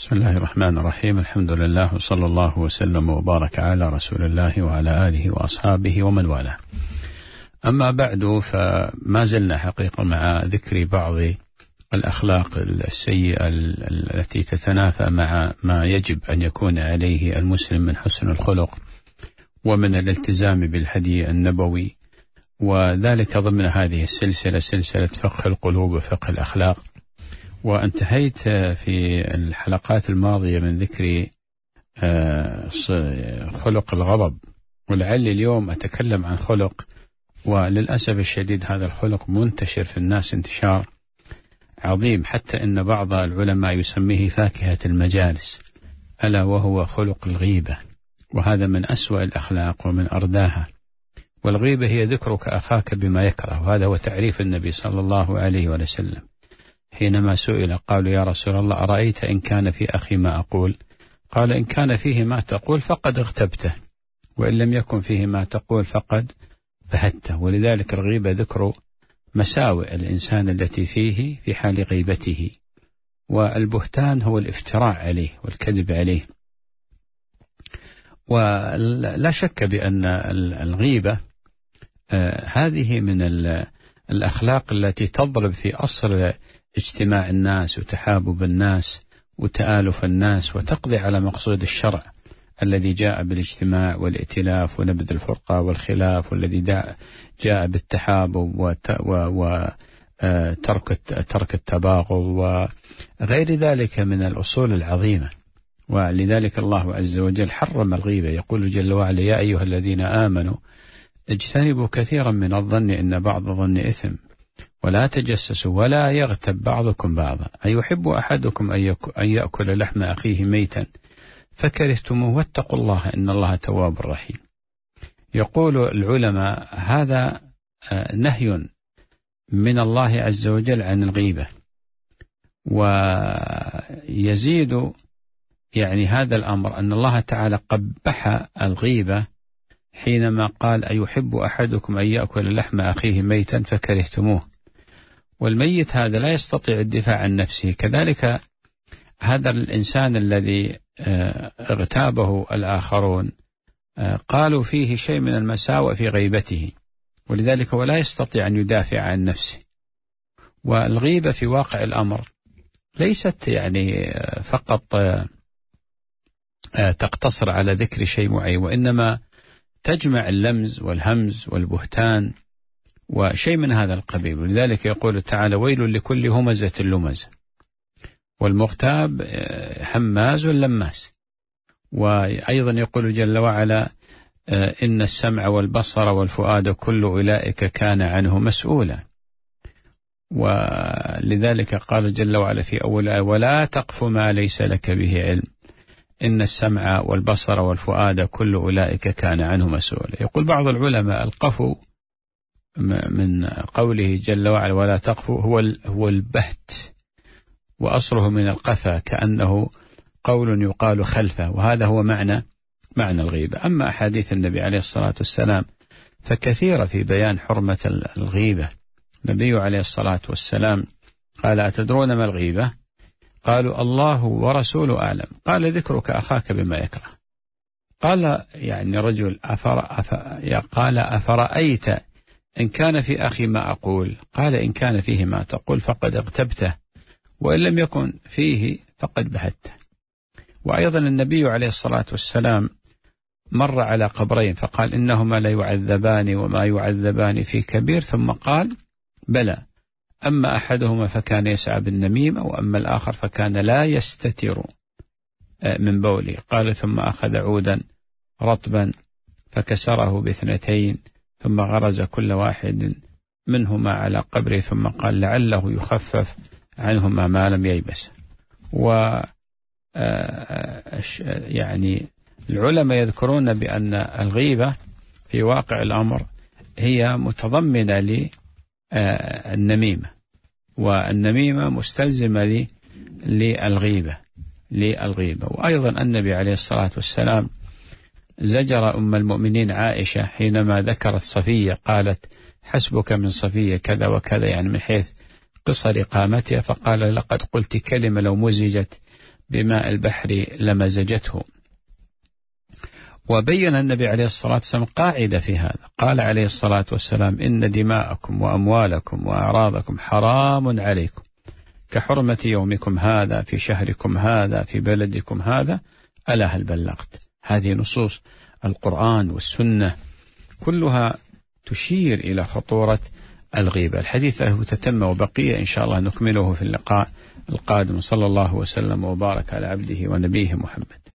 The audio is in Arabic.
بسم الله الرحمن الرحيم. الحمد لله وصلى الله وسلم وبارك على رسول الله وعلى آله وأصحابه ومن والاه. أما بعد، فما زلنا حقيقة مع ذكر بعض الأخلاق السيئة التي تتنافى مع ما يجب أن يكون عليه المسلم من حسن الخلق ومن الالتزام بالهدي النبوي، وذلك ضمن هذه السلسلة، سلسلة فقه القلوب وفقه الأخلاق. وانتهيت في الحلقات الماضية من ذكر خلق الغضب، ولعلي اليوم أتكلم عن خلق، وللأسف الشديد هذا الخلق منتشر في الناس انتشار عظيم، حتى إن بعض العلماء يسميه فاكهة المجالس، ألا وهو خلق الغيبة، وهذا من أسوأ الأخلاق ومن أرداها. والغيبة هي ذكرك أخاك بما يكره، وهذا هو تعريف النبي صلى الله عليه وسلم حينما سئل قالوا يا رسول الله أرأيت إن كان في أخي ما أقول؟ قال إن كان فيه ما تقول فقد اغتبته، وإن لم يكن فيه ما تقول فقد بهته. ولذلك الغيبة ذكر مساوئ الإنسان التي فيه في حال غيبته، والبهتان هو الافتراء عليه والكذب عليه. ولا شك بأن الغيبة هذه من الأخلاق التي تضرب في أصل اجتماع الناس وتحابب الناس وتآلف الناس، وتقضي على مقصود الشرع الذي جاء بالاجتماع والائتلاف ونبذ الفرقة والخلاف، والذي جاء بالتحابب وترك التباغض وغير ذلك من الأصول العظيمة. ولذلك الله عز وجل حرم الغيبة، يقول جل وعلا يا أيها الذين آمنوا اجتنبوا كثيرا من الظن إن بعض الظن إثم ولا تجسسوا ولا يغتب بعضكم بعضا أيحب أحدكم أن يأكل لحم أخيه ميتا فكرهتموه واتقوا الله إن الله تواب رحيم. يقول العلماء هذا نهي من الله عز وجل عن الغيبة، ويزيد يعني هذا الأمر أن الله تعالى قبح الغيبة حينما قال أيحب أحدكم أن يأكل لحم أخيه ميتا فكرهتموه، والميت هذا لا يستطيع الدفاع عن نفسه. كذلك هذا الإنسان الذي اغتابه الآخرون قالوا فيه شيء من المساوئ في غيبته، ولذلك هو لا يستطيع أن يدافع عن نفسه. والغيبة في واقع الأمر ليست يعني فقط تقتصر على ذكر شيء معين، وإنما تجمع اللمز والهمز والبهتان وشيء من هذا القبيل. ولذلك يقول تعالى ويل لكل همزة لمزة، والمغتاب هماز لماس. وأيضا يقول جل وعلا إن السمع والبصر والفؤاد كل أولئك كان عنه مسؤولا. ولذلك قال جل وعلا في أول آية ولا تقف ما ليس لك به علم إن السمع والبصر والفؤاد كل أولئك كان عنه مسؤولا. يقول بعض العلماء القفو من قوله جل وعلا ولا تقفوا هو البهت، وأصله من القفا كأنه قول يقال خلفه، وهذا هو معنى الغيبة. أما أحاديث النبي عليه الصلاة والسلام فكثيرة في بيان حرمة الغيبة. النبي عليه الصلاة والسلام قال أتدرون ما الغيبة؟ قالوا الله ورسوله أعلم. قال ذكرك أخاك بما يكره. قال يعني رجل قال أفرأيت إن كان في أخي ما أقول؟ قال إن كان فيه ما تقول فقد اغتبته، وإن لم يكن فيه فقد بهته. وأيضا النبي عليه الصلاة والسلام مر على قبرين فقال إنهما لا يعذبان وما يعذبان في كبير، ثم قال بلى أما أحدهما فكان يسعى بالنميمة وأما الآخر فكان لا يستتر من بوله. قال ثم أخذ عودا رطبا فكسره باثنتين ثم غرز كل واحد منهما على قبره ثم قال لعله يخفف عنهما ما لم ييبس. يعني العلماء يذكرون بأن الغيبة في واقع الأمر هي متضمنة للنميمة، والنميمة مستلزمة للغيبة. وأيضا النبي عليه الصلاة والسلام زجر أم المؤمنين عائشة حينما ذكرت صفية، قالت حسبك من صفية كذا وكذا، يعني من حيث قصر قامتها، فقال لقد قلت كلمة لو مزجت بماء البحر لمزجته. وبين النبي عليه الصلاة والسلام قاعدة في هذا، قال عليه الصلاة والسلام: إن دماءكم وأموالكم وأعراضكم حرام عليكم كحرمة يومكم هذا في شهركم هذا في بلدكم هذا، ألا هل بلغت؟ هذه نصوص القرآن والسنة كلها تشير إلى خطورة الغيبة. الحديث له تتمة وبقية إن شاء الله نكمله في اللقاء القادم. صلى الله وسلم وبارك على عبده ونبيه محمد.